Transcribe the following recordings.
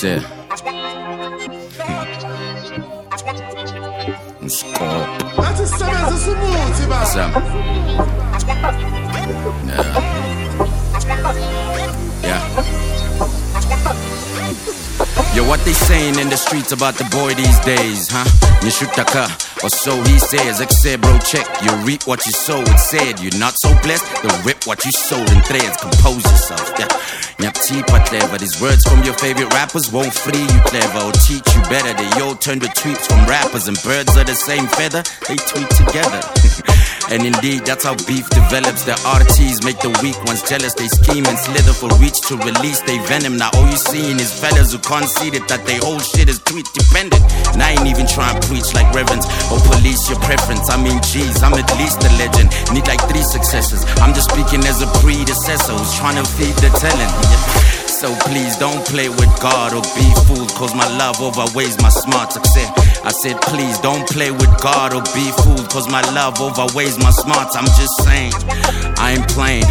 Say Yo, what they saying in the streets about the boy these days, huh? Nishutaka, or so he says. Except bro, check, you reap what you sow. It said you're not so blessed, then rip what you sowed in threads. Compose yourself, yeah. Nyaptipa clever. These words from your favorite rappers won't free you clever or teach you better. They all turn to tweets from rappers, and birds are the same feather. They tweet together. And indeed, that's how beef develops. The RTs make the weak ones jealous. They scheme and slither for reach to release they venom. Now all you seeing is fellas who conceded that they whole shit is tweet dependent. And I ain't even trying to preach like reverends or police your preference. I mean, geez, I'm at least a legend. Need like 3 successors. I'm just speaking as a predecessor who's trying to feed the talent. So please don't play with God or be fooled, cause my love overweighs my smarts. I said please don't play with God or be fooled, cause my love overweighs my smarts. I'm just saying, I ain't playing,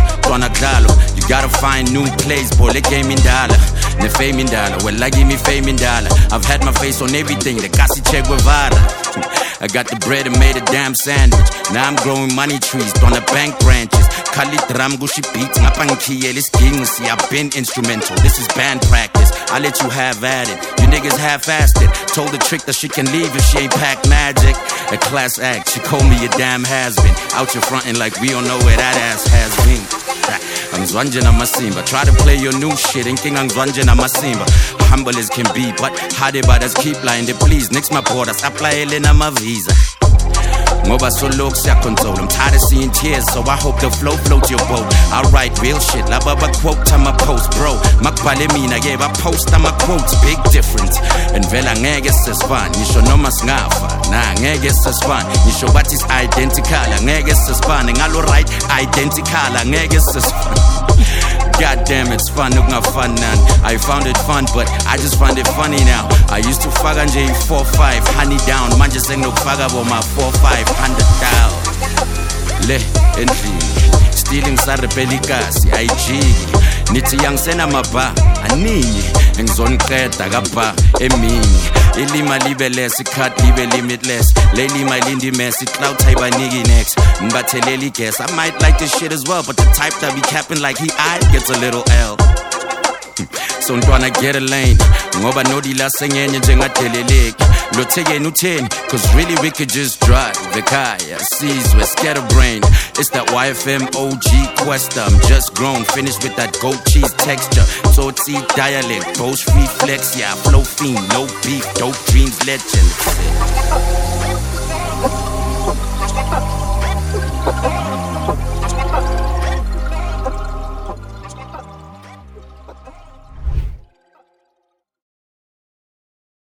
you gotta find new plays, boy, they gave me dollar. The fame in dollar, well I give me fame in dollar. I've had my face on everything, the Casi Che Guevara. I got the bread and made a damn sandwich. Now I'm growing money trees on the bank branches. Kali Gushi beats, see I've been instrumental. This is band practice. I let you have at it. You niggas half-assed it. Told the trick that she can leave if she ain't packed magic. A class act, she called me a damn has-been. Out your frontin' like we don't know where that ass has been. Angzwanje na masimba. Try to play your new shit, inking angzwanje na masimba. Humble as can be, but hard brothers keep lying. They please, next my borders, apply na my visa. Ngoba so low control. I'm tired of seeing tears, so I hope the flow floats your boat. I write real shit, la baba quote time I post, bro. Makbale mina, yeah, I post I'm a quotes, big difference. And vela ngeke sesifane, ngisho noma singafa. Nah, ngeke sesifane, ngisho bathi is identical, ngeke sesifane. Ngalo right, identical, ngeke sesifane. God damn, it's fun, I found it fun, but I just find it funny now. I used to fuck on J45, honey down. Man just ain't no fuck about my 4-500,000. Le entry, stealing sarepelikazi, IG. Nithi yangisena maba, aningi. Ngizoniqeda kapa, eminye. Ilima libe less, icut libe limitless. Lelima lindi mess, cloud type I nigga next. Mbatheleli guess, I might like this shit as well, but the type that be capping like he I gets a little L. So ntwana get a lane, ngoba nodila sengenye njengadeleleki. Lothekeni utheni, cause really we could just drive Vekaya, Sizwe, Scatterbrain. It's that YFM OG Questa. I'm just grown, finished with that goat cheese texture. Totsi dialect, boast reflex, yeah, flow fiend, no beef, dope dreams, legend.